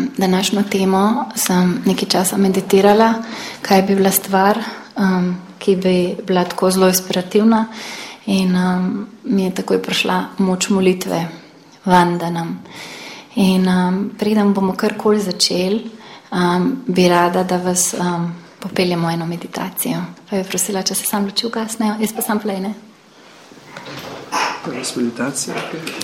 današnjo temo sem nekaj časa meditirala, kaj bi bila stvar, ki bi bila tako zelo inspirativna, in mi je takoj prišla moč molitve, vandanam. In preden bomo karkoli začeli, bi rada, da vas popeljemo eno meditacijo. Pa bi prosila, če se sam luči ugasnejo, jaz pa sam plejne. Prva meditacija.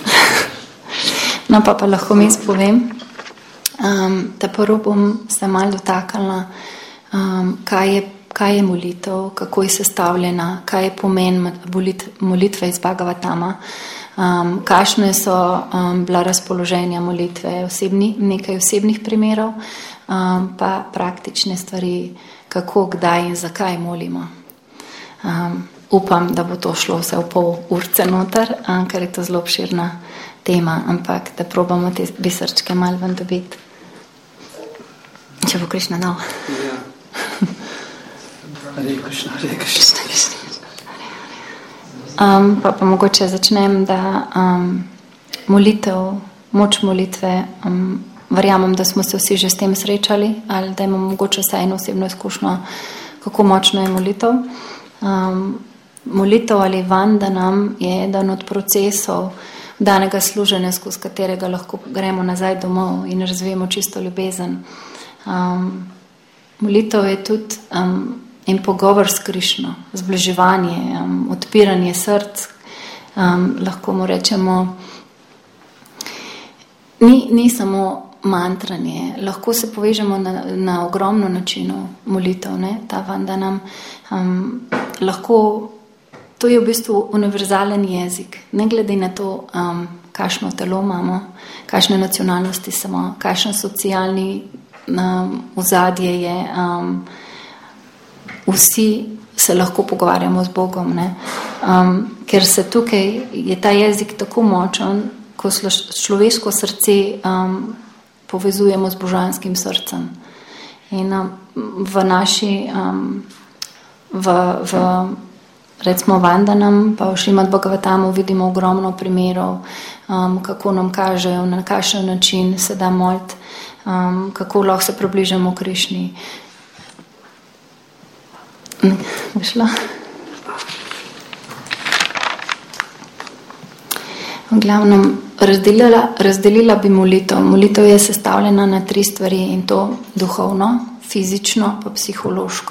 No, pa lahko mi izpovem. Ta prvo bom se malo dotaknila, kaj je molitev, kako je sestavljena, kaj je pomen molitve iz Bhagavatama, kakšne so bila razpoloženja molitve, nekaj osebnih primerov, pa praktične stvari, kako, kdaj in zakaj molimo. Upam, da bo to šlo vse v pol urce noter, ker je to zelo obširna tema, ampak da probamo te bisrčke malo ven dobiti. Če bo Krišna dal. Ja. Hare Krišna, Hare Krišna. Pa mogoče začnem, da molitev, moč molitve, verjamem, da smo se vsi že s tem srečali, ali da imamo mogoče vsaj eno osebno izkušnjo, kako močno je molitev. Molitev ali vandanam je eden od procesov danega služenja, skozi katerega lahko gremo nazaj domov in razvijemo čisto ljubezen. Molitev je tudi en pogovor s Krišno, zbliževanje, odpiranje src, lahko mu rečemo, ni samo mantranje, lahko se povežemo na ogromno načinov molitev, ne? Ta vandanam, lahko, to je v bistvu univerzalen jezik, ne glede na to, kakšno telo imamo, kakšne nacionalnosti smo, kakšen socialni ozadje je, vsi se lahko pogovarjamo z Bogom, ne? Ker se tukaj je ta jezik tako močen, ko človeško srce povezujemo z božanskim srcem. In v naši recimo vandanam, pa v Šrimad Bhagavatamu vidimo ogromno primerov, kako nam kažejo, na kakšen način se da moliti, kako lahko se približamo Krišni. Bi šla? V glavnem, razdelila bi molitev. Molitev je sestavljena na 3 stvari, in to duhovno, fizično pa psihološko.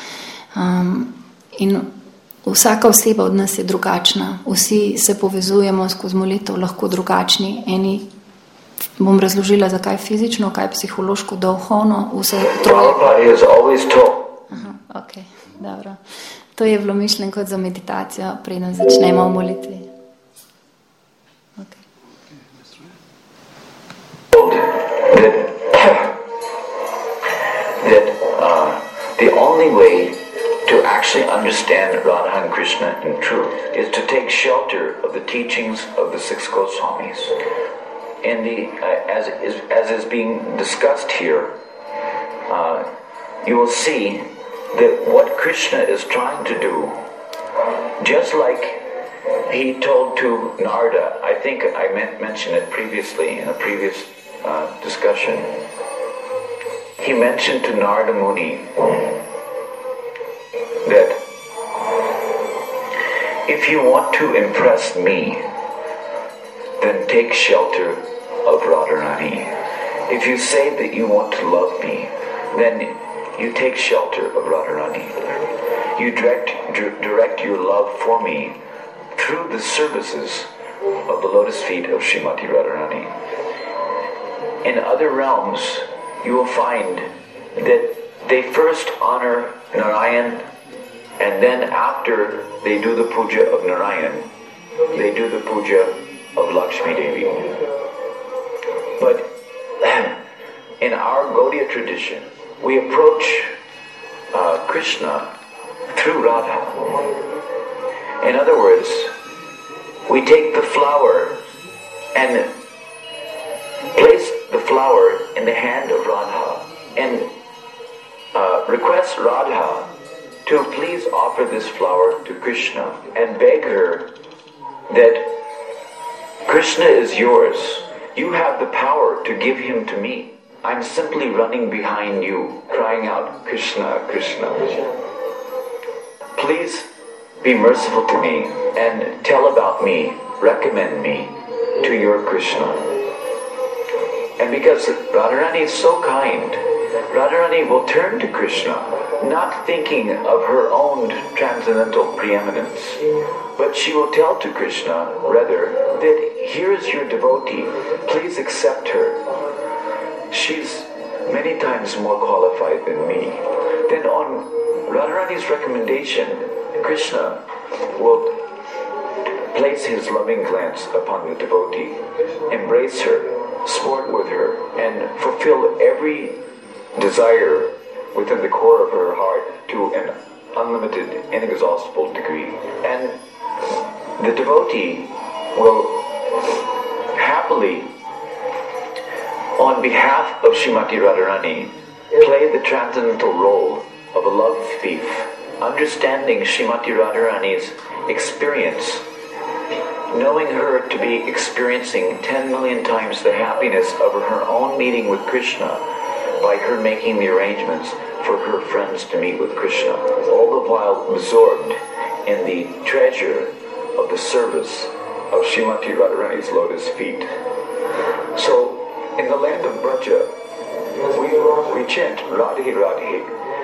In vsaka oseba od nas je drugačna. Vsi se povezujemo skozi molitev lahko drugačni. Eni, bom razložila, zakaj fizično, kaj psihološko, duhovno, vse troje. Ok, dobro. To je bilo mišljeno kot za meditacijo, preden začnemo v molitvi. The only way to actually understand Radha and Krishna in truth is to take shelter of the teachings of the 6 Goswamis. And as is being discussed here, you will see that what Krishna is trying to do, just like he told to Narada, I think I mentioned it previously in a previous discussion, he mentioned to Narada Muni that if you want to impress me, then take shelter of Radharani. If you say that you want to love me, then you take shelter of Radharani. You direct your love for me through the services of the lotus feet of Srimati Radharani. In other realms, you will find that they first honor Narayan, and then after they do the puja of Narayan, they do the puja of Lakshmi Devi. But in our Gaudiya tradition, we approach Krishna through Radha. In other words, we take the flower and place the flower in the hand of Radha and request Radha to please offer this flower to Krishna and beg her that Krishna is yours. You have the power to give him to me. I'm simply running behind you, crying out, Krishna, Krishna. Please be merciful to me and tell about me, recommend me to your Krishna. And because Radharani is so kind, Radharani will turn to Krishna, not thinking of her own transcendental preeminence, but she will tell to Krishna, rather, that here is your devotee, please accept her. She's many times more qualified than me. Then on Radharani's recommendation, Krishna will place his loving glance upon the devotee, embrace her, sport with her, and fulfill every desire within the core of her heart to an unlimited, inexhaustible degree. And the devotee will happily, on behalf of Srimati Radharani, play the transcendental role of a love thief, understanding Srimati Radharani's experience, knowing her to be experiencing 10 million times the happiness of her own meeting with Krishna by her making the arrangements for her friends to meet with Krishna, all the while absorbed in the treasure of the service of Srimati Radharani's lotus feet. So, in the land of Braja, we chant Radhe Radhe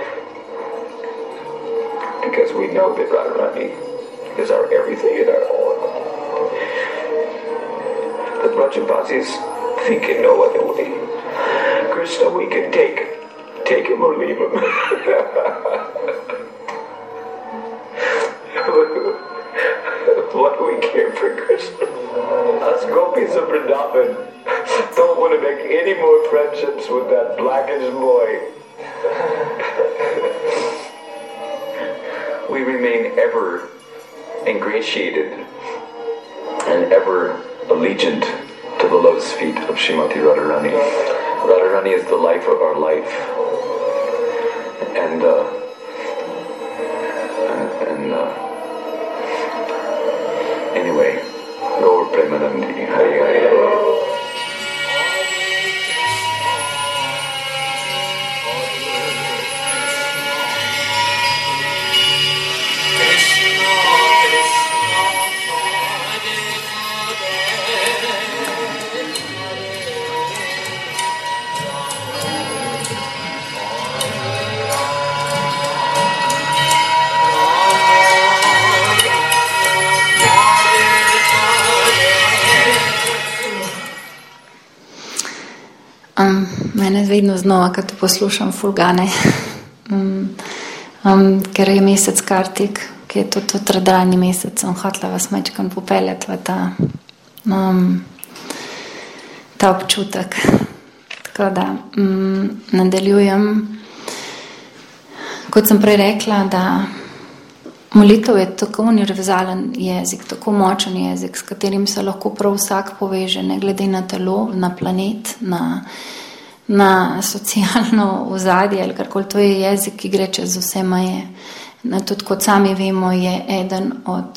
because we know that Radharani is our everything and our all. The Brajavasis think in no other way. Krishna, we can take him or leave him. What do we care for Krishna? Us gopis of Vrindavan don't want to make any more friendships with that blackish boy. We remain ever ingratiated and ever allegiant to the lotus feet of Srimati Radharani. Radharani is the life of our life. And anyway, Gaur Premanandi, Hari Hari. Mene vedno znova, kad poslušam fulgane, ker je mesec Kartik, ki je tudi radrani mesec, sem hotela vas mečkam popeljati v ta občutek. Tako da nadaljujem. Kot sem prej rekla, da molitev je tako univerzalen jezik, tako močen jezik, s katerim se lahko prav vsak poveže, ne glede na telo, na planet, na socialno ozadje ali karkoli. To je jezik, ki gre čez vse meje. Tudi kot sami vemo, je eden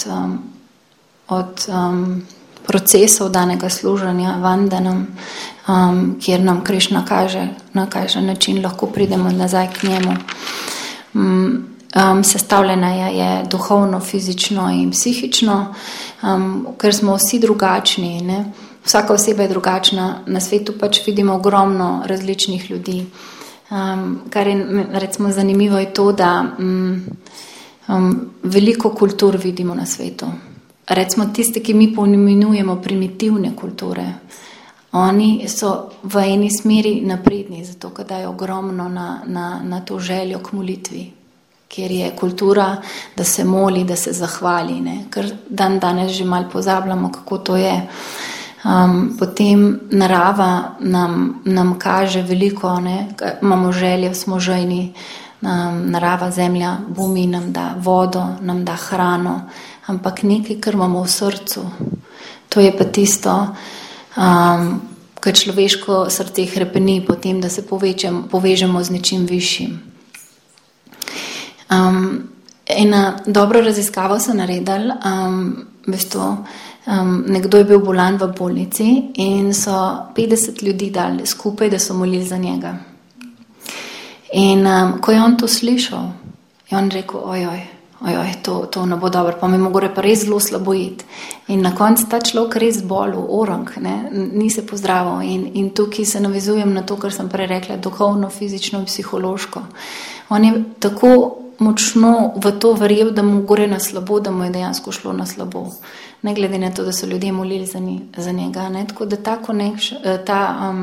od procesov danega služenja vandanam, kjer nam Krišna kaže, na kakšen način lahko pridemo nazaj k njemu. Sestavljena je duhovno, fizično in psihično, ker smo vsi drugačni, ne? Vsaka oseba je drugačna, na svetu pač vidimo ogromno različnih ljudi. Kar je recimo zanimivo je to, da veliko kultur vidimo na svetu. Recimo tiste, ki mi poimenujemo primitivne kulture, oni so v eni smeri napredni, zato ker dajo ogromno na to željo k molitvi, kjer je kultura, da se moli, da se zahvali, ne? Ker danes že malo pozabljamo, kako to je. Potem narava nam kaže veliko, ne? Imamo želje, smo žejni, narava, zemlja, bumi nam da vodo, nam da hrano, ampak nekaj, kar imamo v srcu, to je pa tisto, kar človeško srce hrepeni potem, da se povežemo z nečim višjim. Ena dobro raziskavo so naredili, v bistvu nekdo je bil bolan v bolnici in so 50 ljudi dali skupaj, da so molili za njega. In ko je on to slišal, je on rekel, ojoj, to ne bo dobro, pa mi mogore pa res zelo slabo iti. In na koncu ta človek res bolel, orang, ni se pozdravil. In tukaj se navezujem na to, kar sem prej rekla, duhovno, fizično in psihološko. On je tako močno v to verjel, da mu gore na slabo, da mu je dejansko šlo na slabo. Ne glede na to, da so ljudje molili za njega. Tako da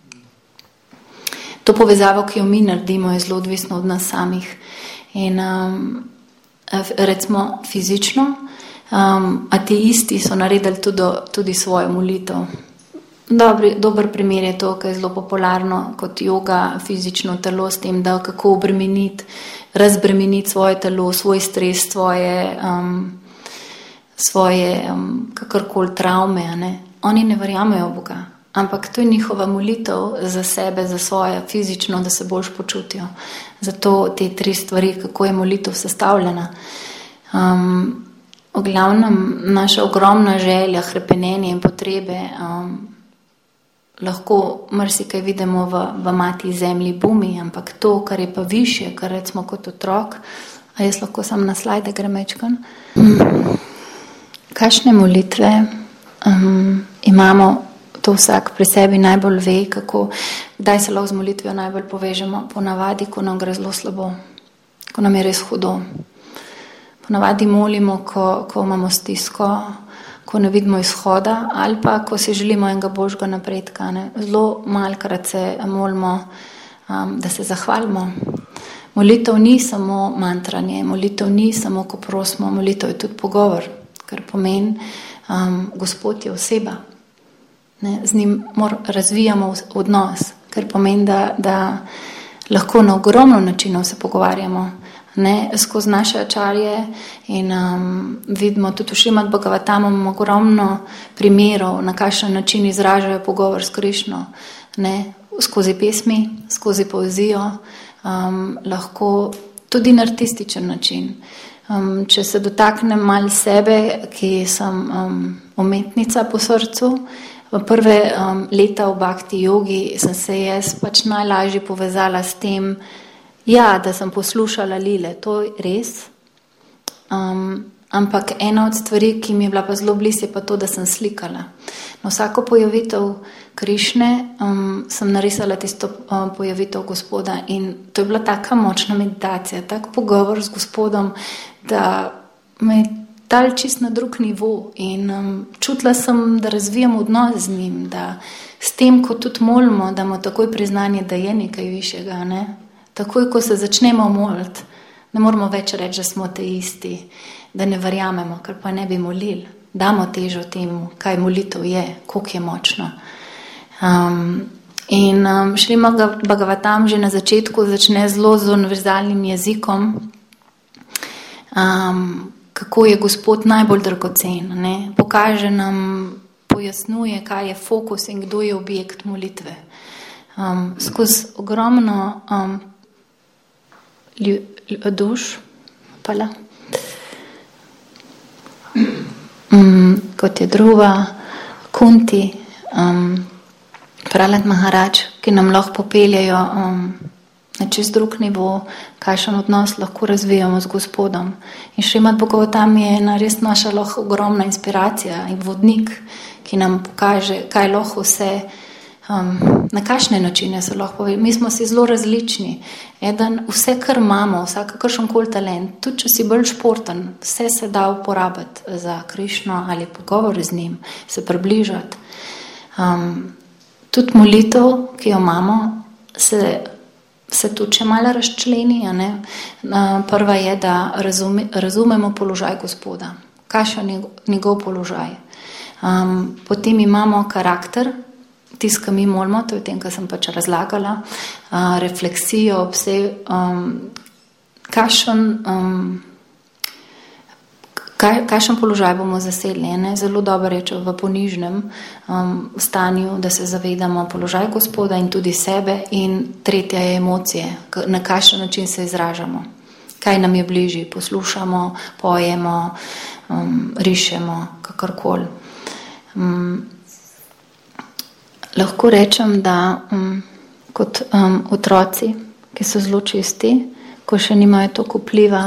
to povezavo, ki jo mi naredimo, je zelo odvisno od nas samih. In recimo fizično, ateisti so naredili tudi svojo molitev. Dober primer je to, kar je zelo popularno kot joga, fizično telo, s tem, da kako razbremeniti svoje telo, svoj stres, svoje kakorkoli travme. Oni ne verjamejo v Boga, ampak to je njihova molitev za sebe, za svoje fizično, da se boljš počutijo. Zato te 3 stvari, kako je molitev sestavljena. V glavnem, naša ogromna želja, hrepenenje in potrebe, lahko marsikaj vidimo v mati zemlji bumi, ampak to, kar je pa više, kar recimo kot otrok, a jaz lahko sam na slajde grem mečkan. Kakšne molitve imamo, to vsak pri sebi najbolj ve, kdaj se lahko z molitvijo najbolj povežemo, ponavadi, ko nam gre zelo slabo, ko nam je res hudo. Ponavadi molimo, ko imamo stisko, ko ne vidimo izhoda, ali pa ko si želimo enega božjega napredka. Zelo malkrat se molimo, da se zahvalimo. Molitev ni samo mantranje, molitev ni samo, ko prosimo, molitev je tudi pogovor, kar pomeni, Gospod je oseba. Z njim razvijamo odnos, kar pomeni, da lahko na ogromno načinov se pogovarjamo. Skozi naše ačarje in vidimo tudi v Šrimad Bhagavatamom imamo ogromno primerov, na kakšen način izražajo pogovor s Krišno. Skozi pesmi, skozi poezijo, lahko tudi na artističen način. Če se dotaknem malo sebe, ki sem umetnica po srcu, v prve leta v bhakti jogi sem se jaz najlažje povezala s tem, da sem poslušala lile, to je res. Ampak ena od stvari, ki mi je bila pa zelo blizu, je pa to, da sem slikala. Na vsako pojavitev Krišne sem narisala tisto pojavitev Gospoda in to je bila taka močna meditacija, tak pogovor z Gospodom, da me je dal čist na drug nivo in čutila sem, da razvijam odnos z njim, da s tem, ko tudi molimo, da imamo takoj priznanje, da je nekaj višjega, Takoj, ko se začnemo moliti, ne moramo več reči, da smo ateisti, da ne verjamemo, ker pa ne bi molili. Damo težo temu, kaj molitev je, koliko je močno. Šrimad Bhagavatam že na začetku začne zelo z univerzalnim jezikom, kako je Gospod najbolj dragocen. Pokaže nam, pojasnjuje, kaj je fokus in kdo je objekt molitve. Skozi ogromno duš, kot je Dhruva, Kunti, Prahlad Maharaj, ki nam lahko popeljajo na čist drug nivo, kakšen odnos lahko razvijamo z Gospodom. In Šrimad Bhagavatam je res naša lahko ogromna inspiracija in vodnik, ki nam pokaže, kaj lahko vse, na kakšne načine se lahko pove. Mi smo si zelo različni. Vse, kar imamo, vsakakršen koli talent, tudi če si bolj športen, vse se da uporabiti za Krišno ali pogovor z njim, se približati. Tudi molitev, ki jo imamo, se tudi še malo razčleni. Prva je, da razumemo položaj Gospoda. Kakšen je njegov položaj. Potem imamo karakter, tisto, kar mi molimo, to je tem, kar sem razlagala, refleksijo, kakšen položaj bomo zasedli. Zelo dobro reče v ponižnem stanju, da se zavedamo položaj Gospoda in tudi sebe, in tretja je emocije, na kakšen način se izražamo, kaj nam je bližje, poslušamo, pojemo, rišemo, kakorkoli. Lahko rečem, da kot otroci, ki so zelo čisti, ko še nimajo toliko vpliva,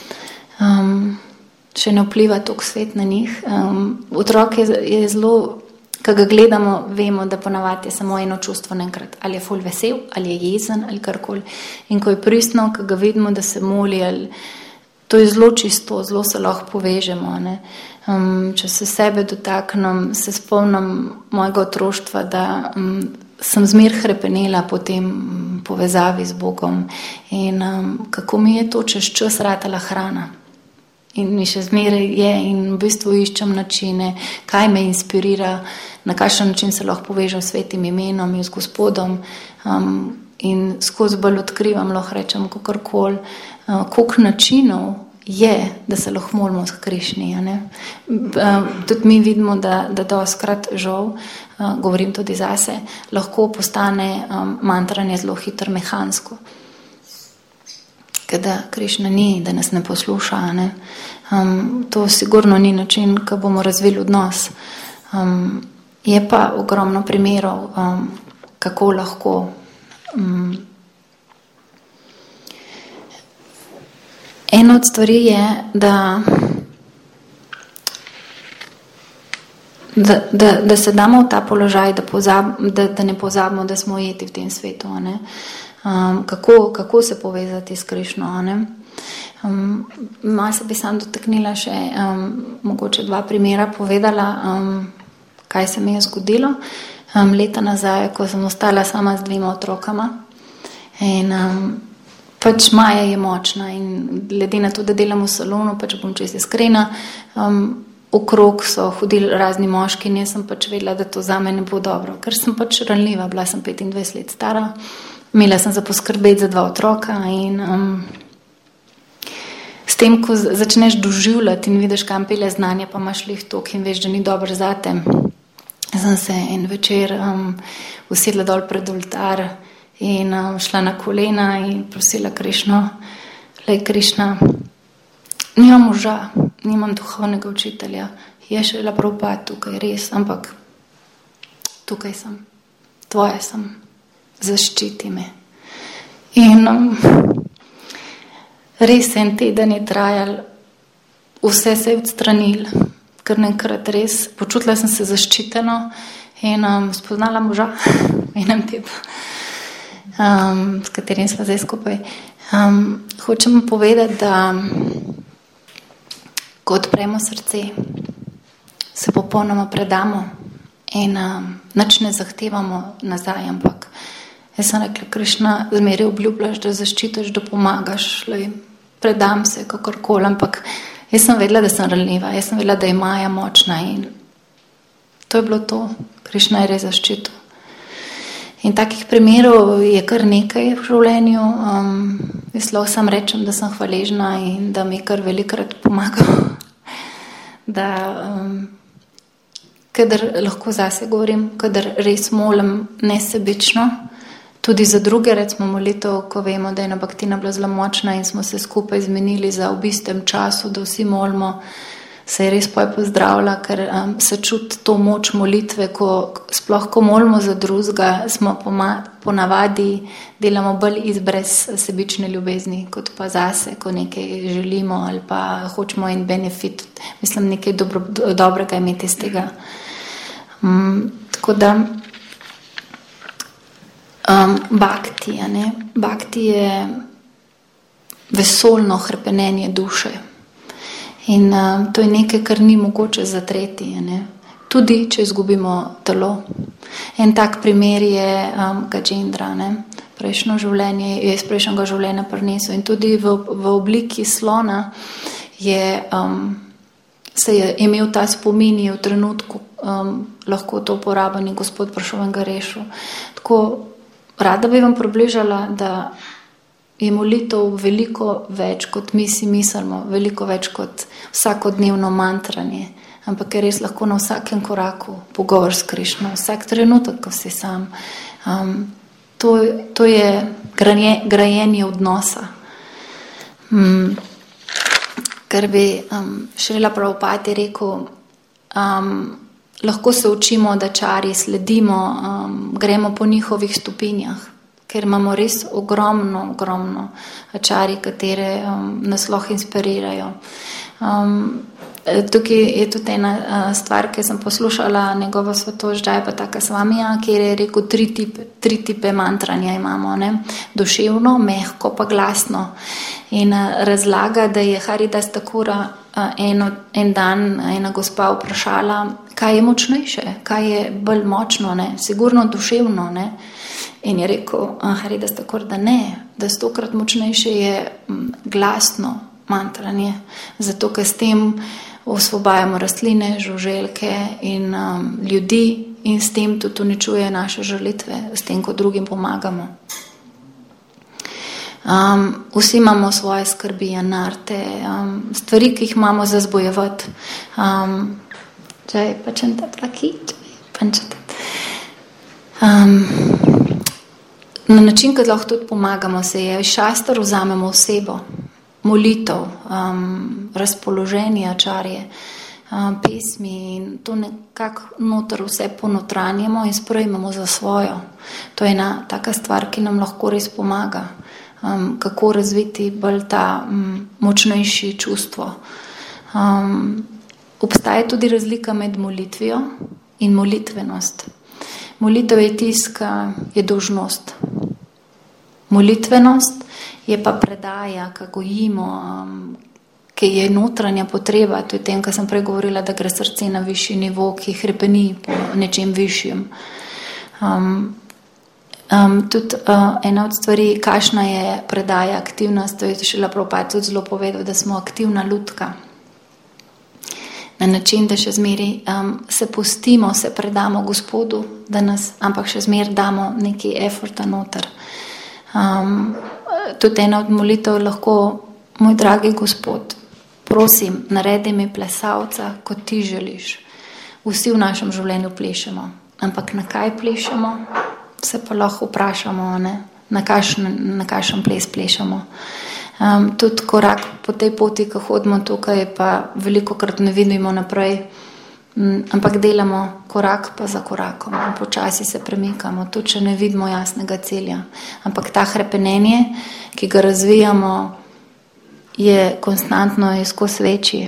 še ne vpliva toliko svet na njih. Otrok je zelo, ko ga gledamo, vemo, da ponavadi je samo eno čustvo naenkrat. Ali je ful vesel, ali je jezen, ali karkoli. In ko je pristno, ko ga vidimo, da se moli, to je zelo čisto, zelo se lahko povežemo. Ne? Če se sebe dotaknem, se spomnim mojega otroštva, da sem zmer hrepenela po tem povezavi z Bogom in kako mi je to čez čas ratala hrana. In mi še zmeraj je in v bistvu iščem načine, kaj me inspirira, na kakšen način se lahko povežem s svetim imenom in z Gospodom in skozi bolj odkrivam, lahko rečem kakorkoli, koliko načinov je, da se lahko molimo s Krišni. Tudi mi vidimo, da dostikrat žal, govorim tudi zase, lahko postane mantranje zelo hitro mehansko. Da Krišna ni, da nas ne posluša. Ne? To sigurno ni način, ko bomo razvili odnos. Je pa ogromno primerov, kako lahko ena od stvari je, da se damo v ta položaj, da ne pozabimo, da smo ujeti v tem svetu. Ne? Kako se povezati s Krišno. Malo se bi sam dotaknila še mogoče 2 primera povedala, kaj se mi je zgodilo. Leta nazaj, ko sem ostala sama z 2 otrokama in pač Maja je močna in glede na to, da delam v salonu, pač bom čez iskrena, okrog so hodili razni moški in jaz sem pač vedela, da to za me ne bo dobro, ker sem pač ranljiva, bila sem 25 let stara, imela sem za poskrbeti za 2 otroka in s tem, ko začneš doživljati in vidiš, kam pelje znanje, pa imaš lih tok in veš, da ni dobro zate. Sem se en večer usedla dol pred oltar in šla na kolena in prosila Krišno, lej Krišna, nimam moža, nimam duhovnega učitelja, je šele Prabhupada tukaj, res, ampak tukaj sem, tvoja sem, zaščiti me. In res en teden je trajal, vse se je odstranil, ker nekrat res počutila sem se zaščiteno in spoznala moža v enem tednu, s katerim sva zdaj skupaj. Hočem povedati, da ko odpremo srce, se popolnoma predamo in nič ne zahtevamo nazaj, ampak jaz sem rekla, Krišna, zmeraj obljubljaš, da zaščitiš, da pomagaš, predam se kakorkoli, ampak jaz sem vedela, da sem ranljiva, jaz sem vedela, da je Maja močna in to je bilo to. Krišna je res zaščitil. In takih primerov je kar nekaj v življenju. Jaz lahko sam rečem, da sem hvaležna in da mi kar velikokrat pomaga. Da, kadar lahko zase govorim, kadar res molim nesebično, tudi za druge, recimo molitev, ko vemo, da je Baktina bila zelo močna in smo se skupaj zmenili za v istem času, da vsi molimo, se je res pozdravila, ker se čuti to moč molitve, sploh ko molimo za drugega, smo ponavadi delamo bolj iz brezsebične ljubezni, kot pa zase, ko nekaj želimo ali pa hočemo en benefit, mislim, nekaj dobrega imeti iz tega. Tako da bhakti, bhakti je vesoljno hrepenenje duše. In to je nekaj, kar ni mogoče zatreti, tudi če izgubimo telo. En tak primer je Gajendra, prejšnjo življenje, je iz prejšnjega življenja prinesel in tudi v obliki slona se je imel ta spomin, v trenutku lahko to uporaben in Gospod prišel in ga rešil. Tako rada bi vam približala, da je molitev veliko več, kot mi si mislimo, veliko več kot vsakodnevno mantranje, ampak je res lahko na vsakem koraku pogovor s Krišno, vsak trenutek, ko si sam. To je grajenje odnosa. Ker bi Šrila Prabhupada rekel, lahko se učimo, da čarji sledimo, gremo po njihovih stopinjah, ker imamo res ogromno čarji, katere nas lahko inspirirajo. Tukaj je tudi ena stvar, ki sem poslušala njegovo svetoždaj, pa taka Svamija, kjer je rekel tri tipe mantranja imamo, ne? Duševno, mehko pa glasno. In razlaga, da je Haridas Thakura en dan ena gospa vprašala, kaj je močnejše, kaj je bolj močno, ne? Sigurno duševno, ne? In je rekel Haridas Thakur, da ne, da 100-krat močnejše je glasno mantranje, zato ker s tem osvobajamo rastline, žuželke in ljudi in s tem tudi uničuje naše žalitve, s tem, ko drugim pomagamo. Vsi imamo svoje skrbi, anarte, stvari, ki jih imamo za zbojevati. Na način, ki lahko tudi pomagamo, se je šastar vzamemo osebo, molitev, razpoloženje, čarje, pesmi in to nekako noter vse ponotranjamo in sprejmemo za svojo. To je ena taka stvar, ki nam lahko res pomaga, kako razviti bolj ta močnejši čustvo. Obstaja tudi razlika med molitvijo in molitvenost. Molitev je tiska, je dolžnost. Molitvenost je pa predaja, ko gojimo, ki je notranja potreba, to je tem, kar sem prej govorila, da gre srce na višji nivo, ki hrepeni po nečem višjem. Tudi ena od stvari, kakšna je predaja, aktivnost, to je Šrila Prabhupada tudi zelo povedal, da smo aktivna lutka. Na način, da še zmeri se pustimo, se predamo Gospodu, da nas, ampak še zmeri damo neki efforta noter. Tudi ena od molitev lahko, moj dragi Gospod, prosim, naredi mi plesalca, kot ti želiš. Vsi v našem življenju plešemo, ampak na kaj plešemo, se pa lahko vprašamo, ne? Na kakšen ples plešemo. Tudi korak po tej poti, ko hodimo tukaj, pa veliko krat ne vidimo naprej, ampak delamo korak pa za korakom, počasi se premikamo, tudi če ne vidimo jasnega cilja. Ampak ta hrepenenje, ki ga razvijamo, je konstantno in skozi večji.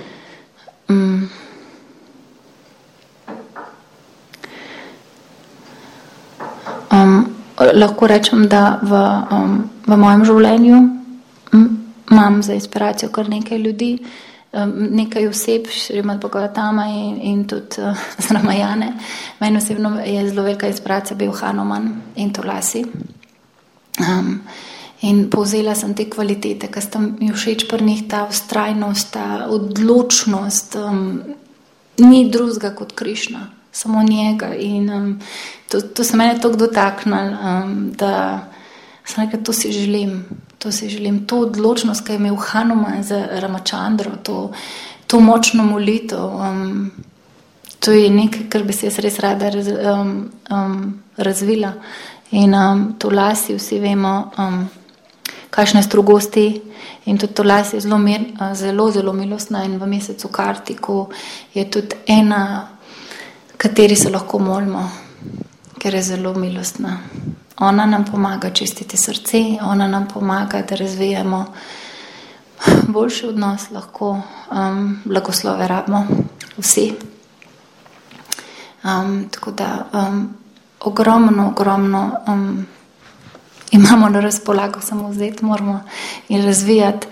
Lahko rečem, da v mojem življenju imam za inspiracijo kar nekaj ljudi, nekaj oseb, Šrimad Bhagavatama in tudi z Ramayane. Meni osebno je zelo velika inspiracija bil Hanuman in Tulasi. In povzela sem te kvalitete, ker sta mi všeč pri njih, ta vztrajnost, ta odločnost, ni drugega kot Krišna, samo njega. In to se mene toliko dotaknilo, da sem rekla, to si želim, to odločnost, ki je imel Hanuman za Ramachandro, to močno molitev, to je nekaj, kar bi se jaz res rada razvila. In Tulasi, vsi vemo, kakšne strogosti, in tudi Tulasi je zelo milostna in v mesecu Kartiku je tudi ena, kateri se lahko molimo, ker je zelo milostna. Ona nam pomaga čistiti srce, ona nam pomaga, da razvijamo boljši odnos, lahko blagoslove rabimo vsi. Tako da ogromno imamo na razpolago, samo vzeti moramo in razvijati.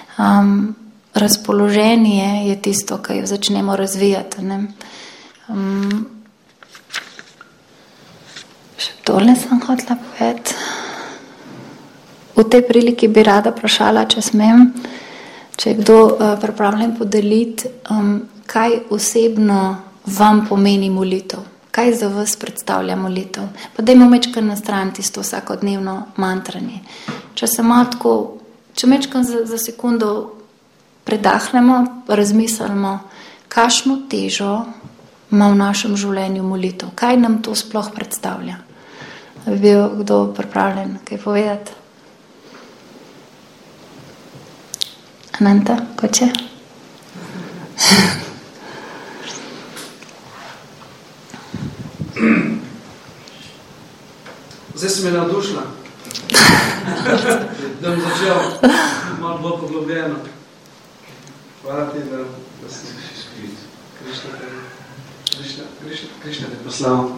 Razpoloženje je tisto, kar jo začnemo razvijati. Ne? Še tole sem hotela povedati. V tej priliki bi rada vprašala, če smem, če je kdo pripravljen podeliti, kaj osebno vam pomeni molitev. Kaj za vas predstavlja molitev? Pa dajmo mečkaj na stran tisto vsakodnevno mantranje. Če se malo tako, če mečkaj za sekundo predahnemo, razmislimo, kakšno težo ima v našem življenju molitev. Kaj nam to sploh predstavlja? Da bi bil kdo pripravljen kaj povedati? Ananta, Koče? si me navdušila. Da bom začel malo bolj poglobljeno. Hvala ti, da si Krišna te poslal.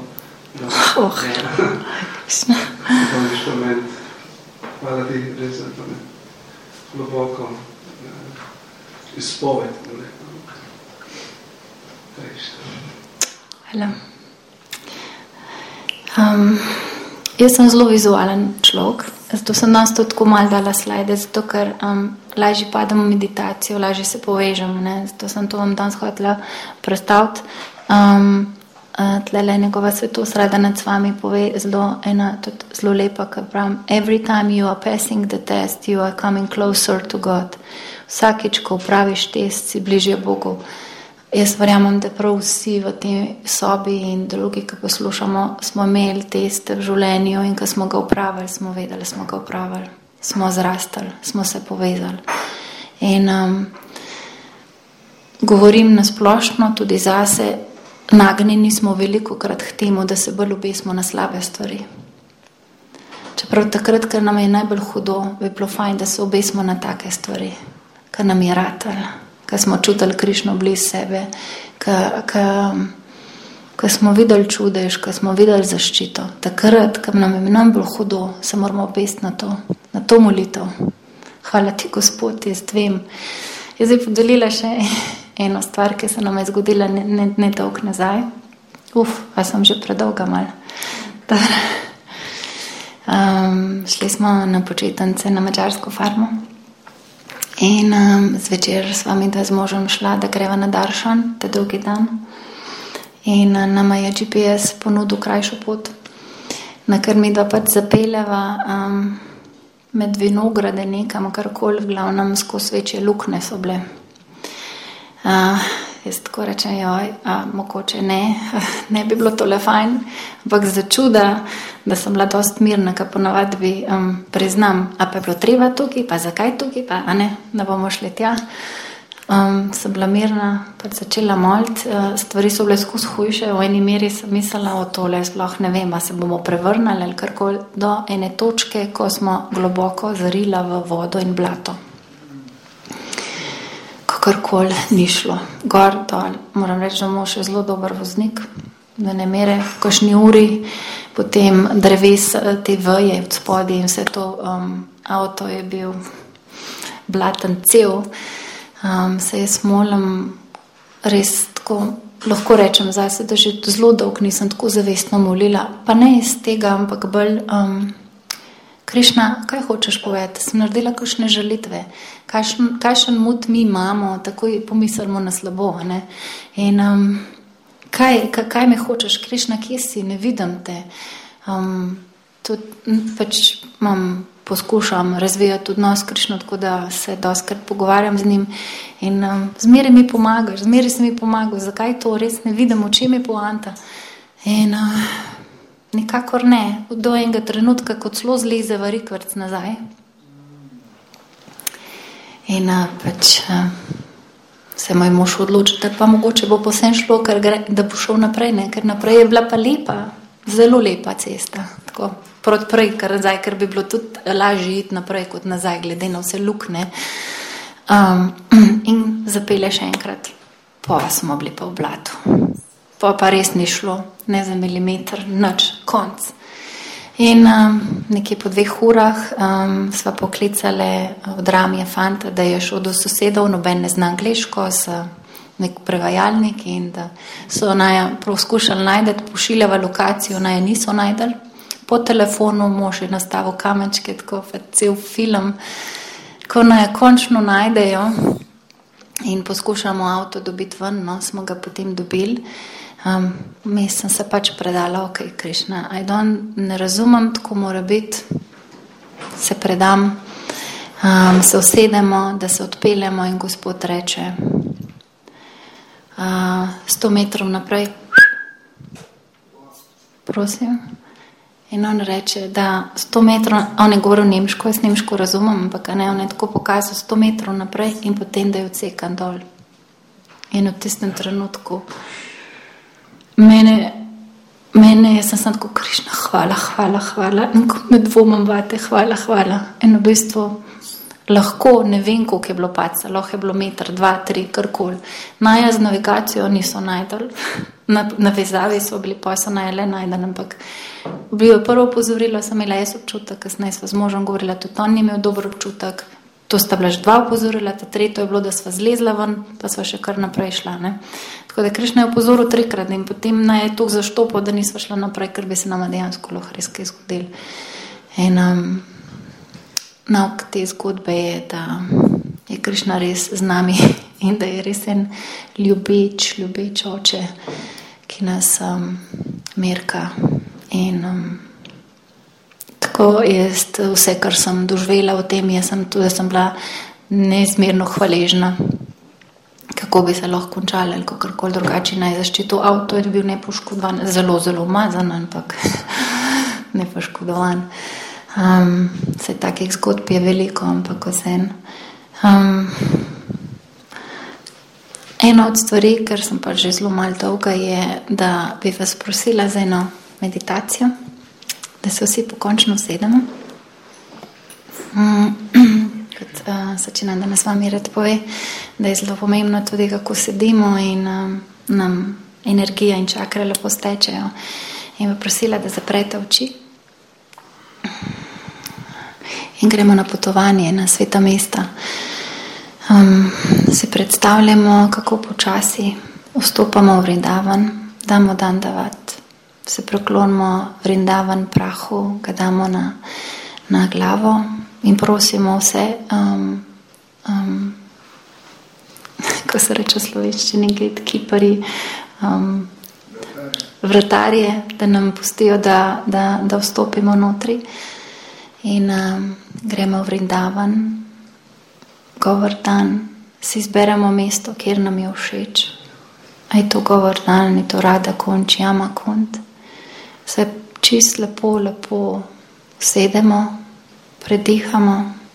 Krišna. Hvala ti, res za to globoko izpoved. Hvala. Jaz sem zelo vizualen človek, zato sem danes tudi tako malo dala slajde, zato ker lažje padem v meditacijo, lažje se povežem, ne? Zato sem to vam danes hotela predstaviti. Tlele njegova svetost rada nad vami pove zelo lepa, ker pravim, every time you are passing the test, you are coming closer to God. Vsakič, ko upraviš test, si bližje Bogu. Jaz verjamem, da prav vsi v tej sobi in drugi, ki poslušamo, smo imeli teste v življenju in ko smo ga upravili, smo vedeli, smo ga upravili. Smo zrastali, smo se povezali. In govorim nasplošno tudi zase, nagnjeni smo velikokrat k temu, da se bolj obesimo na slabe stvari. Čeprav takrat, ker nam je najbolj hudo, bi bilo fajn, da se obesimo na take stvari, ker nam je ratalo. Ko smo čutili Krišno blizu sebe, ko smo videli čudež, ko smo videli zaščito. Takrat, ko nam je najbolj hudo, se moramo obesiti na to molitev. Hvala ti, Gospod, jaz vem. Jaz bi podelila še eno stvar, ki se nam je zgodila ne dolgo nazaj. A sem že predolga malo. Šli smo na počitnice na madžarsko farmo. In zvečer s vami da z možem šla, da greva na Daršan, ta drugi dan. In nama je GPS ponudil krajšo pot, na kar mi da pač zapeljeva med vinograde nekam, karkoli, v glavnem skozi večje lukne so bile. Jaz tako rečem, mogoče ne bi bilo tole fajn, ampak za čuda, da sem bila dost mirna, ker ponavadi bi priznam, pa je bilo treba tukaj, pa zakaj tukaj, pa ne bomo šli tja. Sem bila mirna, pa začela moliti, stvari so bile skozi hujše, v eni meri sem mislila o tole, sploh ne vem, se bomo prevrnali ali karkoli, do ene točke, ko smo globoko zarila v vodo in blato. Kakorkoli ni šlo, gor, dol. Moram reči, da mož je zelo dober voznik, da ne mere v kakšni uri, potem dreves, te veje od spodaj in vse to, avto je bil blaten cel. Se jaz molim res tako, lahko rečem zase, da že zelo dolgo nisem tako zavestno molila, pa ne iz tega, ampak bolj Krišna, kaj hočeš povedati? Sem naredila kakšne žalitve, kakšen mut mi imamo, takoj pomislimo na slabo, ne? In kaj me hočeš, Krišna, kje si, ne vidim te. Tudi pač poskušam razvijati odnos Krišno, tako da se dostkrat pogovarjam z njim in zmeraj mi pomagaš, zmeraj si mi pomagal, zakaj to res ne vidim, o čem je poanta. In nikakor ne, do enega trenutka, kot celo zleze v rikvrc nazaj. In pač se moj mož odloči, da pa mogoče bo povsem šlo, da bo šel naprej, ne? Ker naprej je bila pa lepa, zelo lepa cesta. Tako proti prej, ker bi bilo tudi lažje iti naprej kot nazaj, glede na vse lukne. In zapelje še enkrat. Pa smo bili pa v blatu. Pa res ni šlo, ne za milimeter, nič, konc. In nekje po 2 urah sva poklicali od Ramije fanta, da je šel do sosedov, noben ne zna angleško, s nek prevajalnik in da so naja poskušali najdeti, pošiljava lokacijo, naja niso najdeli. Po telefonu mož je nastavil kamenčke, tako cel film, ko naja končno najdejo in poskušamo avto dobiti ven, no, smo ga potem dobili. Sem se pač predala, ok, Krišna, ne razumem, tako mora biti, se predam, se usedemo, da se odpeljemo in Gospod reče 100 metrov naprej, prosim. In on reče, da 100 metrov, on je govoril nemško, jaz nemško razumem, ampak on je tako pokazal 100 metrov naprej in potem, da je odsekan dol. In v tistem trenutku Mene, jaz sem tako, Krišna, hvala, med dvomom vate, hvala. In v bistvu lahko, ne vem, koliko je bilo paca, lahko je bilo 1, 2, 3, karkoli. Naja z navigacijo niso najdel, na vezavi so bili, pa so najele najdel, ampak bil je prvo opozorilo, sem imela jaz občutek, kasneje sva z možem govorila, tudi on ni imel dober občutek, to sta bila že 2 opozorila, ta tretjo je bilo, da sva zlezla ven, pa sva še kar naprej šla, ne. Tako da Krišna je opozoril 3-krat in potem naj je toliko zaštopal, da nisva šla naprej, ker bi se nama dejansko lahko res kaj zgodil. In nauk te zgodbe je, da je Krišna res z nami in da je res en ljubeč oče, ki nas merka. In tako jaz vse, kar sem doživela v tem, sem bila neizmerno hvaležna, kako bi se lahko končala ali kakorkoli drugače naj zaščitil. Avto je bil nepoškodovan, zelo umazan, ampak nepoškodovan. Vse takih zgodb je veliko, ampak vseeno. Ena od stvari, ker sem pa že zelo malo dolga, je, da bi vas prosila za eno meditacijo, da se vsi pokončno usedemo. Kot začinam, da nas vami rad pove, da je zelo pomembno tudi, kako sedimo in nam energija in čakre lepo stečejo. In bi prosila, da zaprete oči in gremo na potovanje na sveta mesta. Si predstavljamo, kako počasi vstopamo v Vrindavan, damo dandavat, se preklonimo Vrindavan prahu, ga damo na glavo in prosimo vse, ko se reče v slovenščini, gatekeeperji, vratarje, da nam pustijo, da vstopimo notri in gremo v Vrindavan. Govardhan, si izberemo mesto, kjer nam je všeč. A je to Govardhan, je to Radha Kund, Jama Kund. Se čist lepo sedemo, predihamo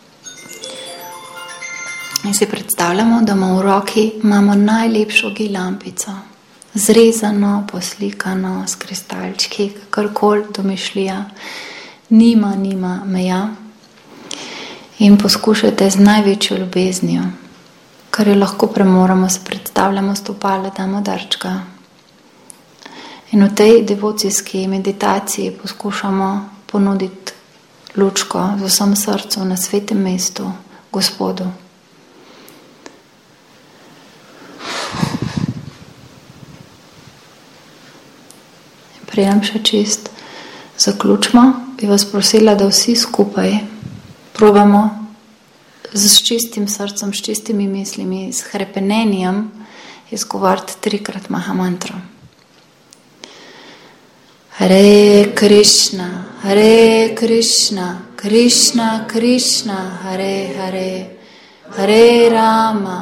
in si predstavljamo, da v roki imamo najlepšo gilampico, zrezano, poslikano, s kristalčki, kakorkoli domišljija, nima meja. In poskušajte z največjo ljubeznijo, kar jo lahko premoramo, se predstavljamo stopala, damo darčka. In v tej devocijski meditaciji poskušamo ponuditi lučko z vsem srcu na svetem mestu, Gospodu. Preden še čist zaključimo, bi vas prosila, da vsi skupaj probamo z čistim srcem, s čistimi mislimi, s hrepenenjem izgovoriti 3-krat Mahamantro. Hare Krishna, Krishna Krishna, Hare Hare, Hare Rama,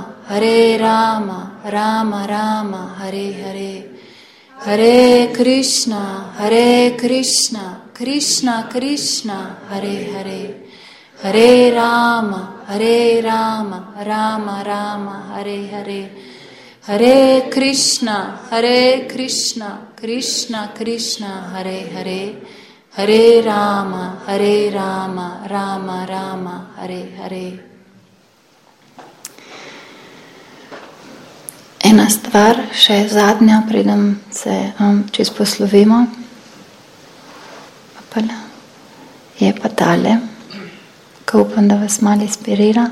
Rama Rama, Hare Hare, Hare Krishna, Krishna Krishna, Hare Hare, Hare Rama, Rama Rama, Hare Hare, Hare Krishna, Krishna Krishna, Hare Hare, Hare Rama, Rama Rama, Hare Hare. Ena stvar, še zadnja, preden se čisto poslovimo, je pa tale, ko upam, da vas malo inspirira.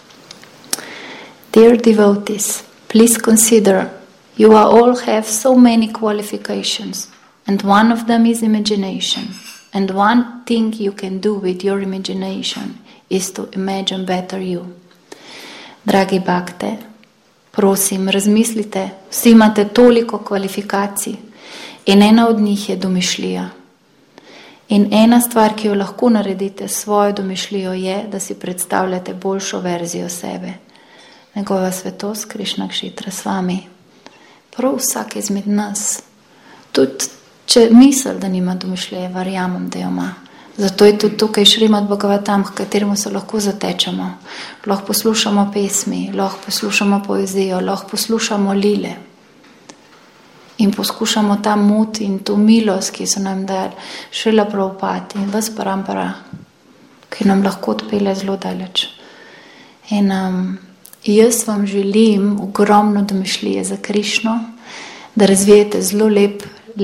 Dear devotees, please consider you all have so many qualifications, and one of them is imagination. And one thing you can do with your imagination is to imagine better you. Dragi bhakte, prosim, razmislite, vsi imate toliko kvalifikacij in ena od njih je domišljija. In ena stvar, ki jo lahko naredite s svojo domišljijo, je, da si predstavljate boljšo verzijo sebe. Njegova svetost Krišna Kšetra s vami. Prav vsak izmed nas, tudi če misli, da nima domišljije, verjamem, da jo ima. Zato je tudi tukaj Šrimad Bhagavatam, k kateremu se lahko zatečemo. Lahko poslušamo pesmi, lahko poslušamo poezijo, lahko poslušamo lile. in poskušamo ta mut in to milost, ki so nam dali Šrila Prabhupada in vas parampara, ki nam lahko odpelje zelo daleč. In jaz vam želim ogromno domišljije za Krišno, da razvijete zelo lep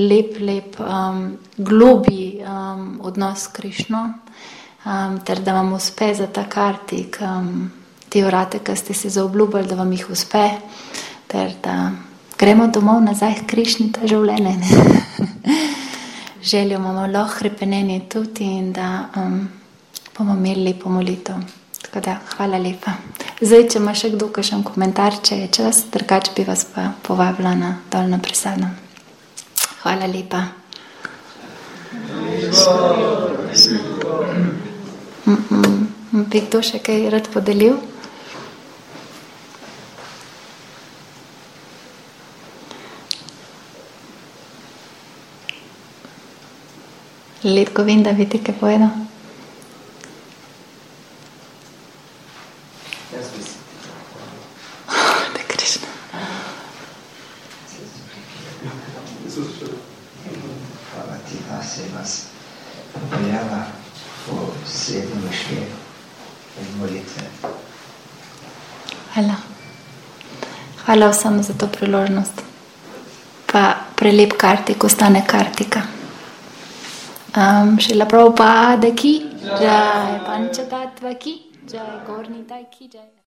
globji odnos s Krišno, ter da vam uspe za ta Kartik, te vrate, ki ste si zaobljubili, da vam jih uspe, ter da gremo domov nazaj k Krišni ta življenje. Željo imamo lahko hrepenenje tudi in da bomo imeli lepo molitev. Tako da, hvala lepa. Zdaj, če ima še kdo kakšen komentar, če je čas, drugače bi vas pa povabila na dolno presado. Hvala lepa. Bi kdo še kaj rad podelil? Letko Vinda, bi ti kaj povedal? Hvala ti, da si nas objava po srednjem mišljenju in molitve. Hvala. Hvala vsem za to priložnost. Pa prelep Kartik ostane Kartika. Šrila Prabhupada ki, jai Panchatattva ki, jai Gaur Nitai ki jai.